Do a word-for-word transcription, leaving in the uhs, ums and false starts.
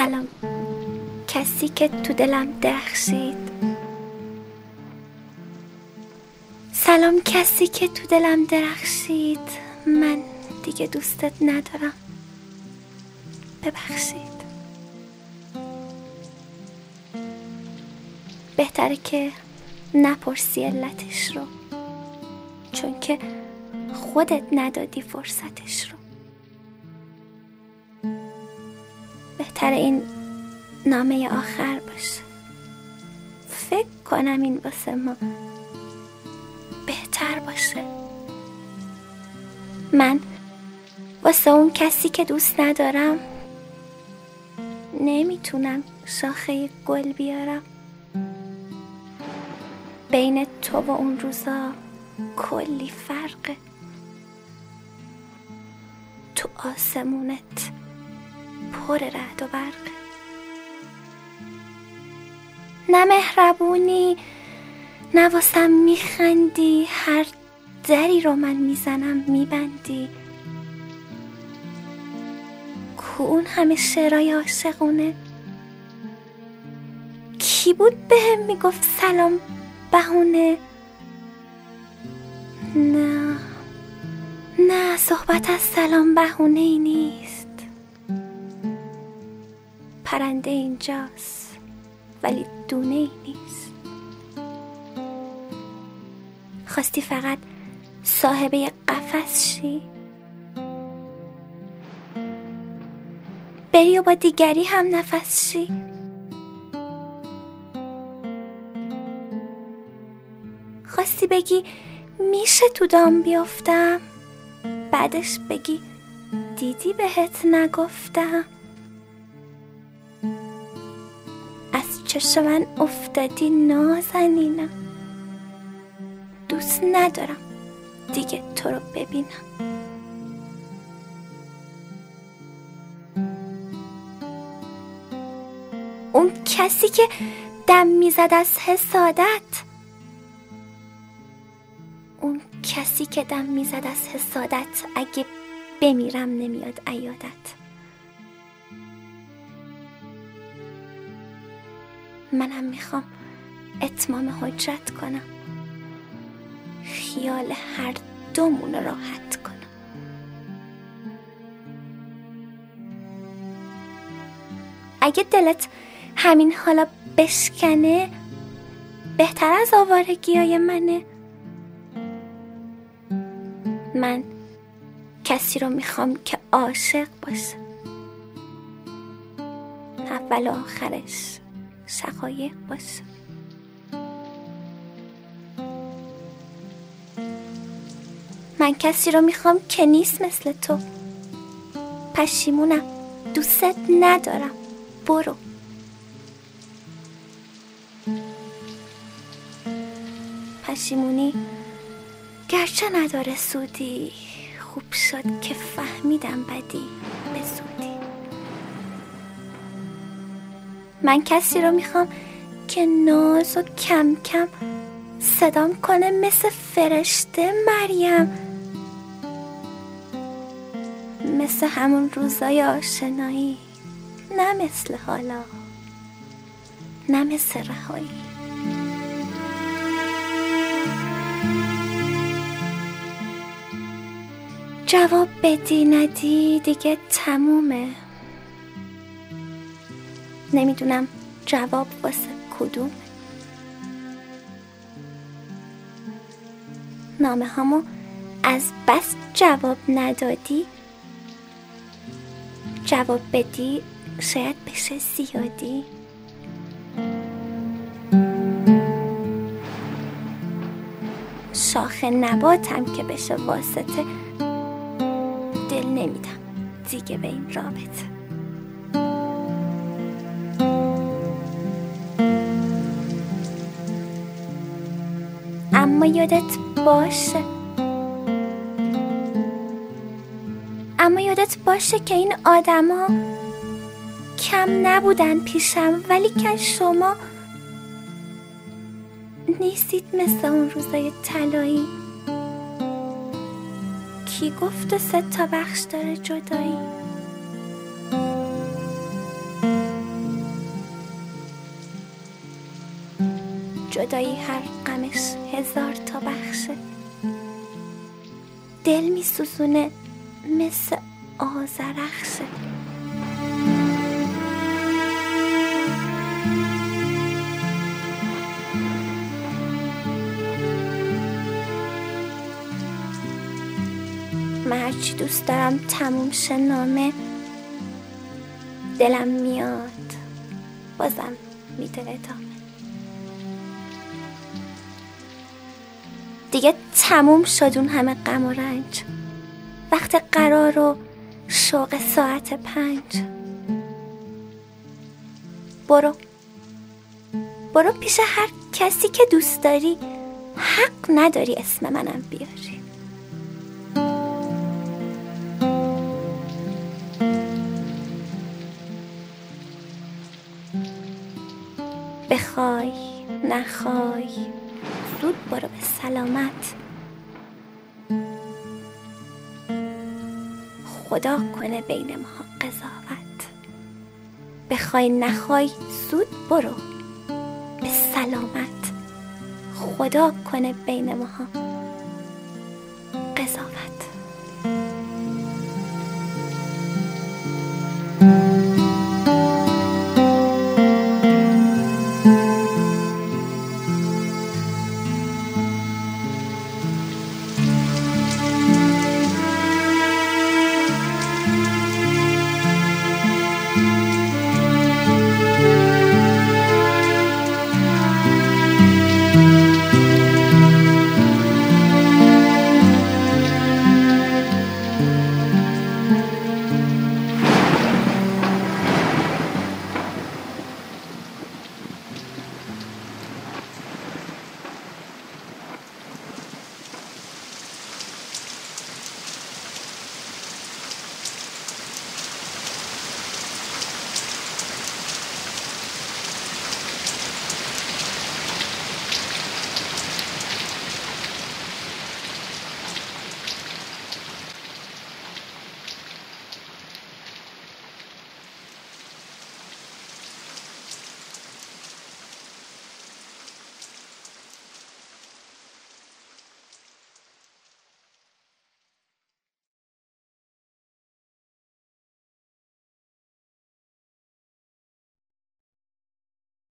سلام کسی که تو دلم درخشید، سلام کسی که تو دلم درخشید، من دیگه دوستت ندارم، ببخشید. بهتره که نپرسی علتش رو، چون که خودت ندادی فرصتش رو. بهتره این نامه آخر باشه. فکر کنم این واسه ما بهتر باشه. من واسه اون کسی که دوست ندارم نمیتونم شاخه گل بیارم. بین تو و اون روزا کلی فرقه. تو آسمونت پر رعد و برقه. نه مهربونی، نه واسم میخندی، هر دری رو من میزنم میبندی. کو اون همه شعرهای عاشقونه؟ کی بود بهم میگفت سلام بهونه؟ نه نه، صحبت از سلام بهونه ای نیست. پرنده اینجاست ولی دونه ای نیست. خواستی فقط صاحبه قفس شی، بری و با دیگری هم نفس شی. خواستی بگی میشه تو دام بیافتم، بعدش بگی دیدی بهت نگفتم. از چشم من افتادی نازنینم، دوست ندارم دیگه تو رو ببینم. اون کسی که دم میزد از حسادت، اون کسی که دم میزد از حسادت، اگه بمیرم نمیاد عیادت. منم میخوام اتمام حجت کنم، خیال هر دومون راحت کنم. اگه دلت همین حالا بشکنه، بهتر از آوارگیای منه. من کسی رو میخوام که عاشق باشه، اول و آخرش شقایق باشه. من کسی رو میخوام که نیست مثل تو. پشیمونم، دوستت ندارم، برو. پشیمونی گرچه نداره سودی، خوب شد که فهمیدم بدی به زودی. من کسی رو میخوام که ناز و کم کم صدام کنه مثل فرشته مریم، مثل همون روزای آشنایی، نه مثل حالا، نه مثل رهایی. جواب بدی ندی دیگه تمومه. نمیدونم جواب واسه کدومه. نامه هامو از بس جواب ندادی، جواب بدی شاید بشه زیادی. شاخ نباتم که بشه واسطه، دل نمیدم دیگه به این رابطه. اما یادت باشه اما یادت باشه که این آدما کم نبودن پیشم، ولی که شما نیستید مثل اون روزای طلایی. کی گفت سه تا بخش داره جدایی؟ جدایی هر غمش هزار تا بخشه، دل می سوزونه مثل آذرخشه. من هرچی دوست دارم تموم شه نامه، دلم میاد بازم میده ادامه. دیگه تموم شد اون همه غم و رنج، وقت قرار و شوق ساعت پنج. برو برو پیش هر کسی که دوست داری، حق نداری اسم منم بیاری. بخوای نخوای زود برو به سلامت، خدا کنه بین ما قضاوت. بخوای نخوای زود برو به سلامت، خدا کنه بین ما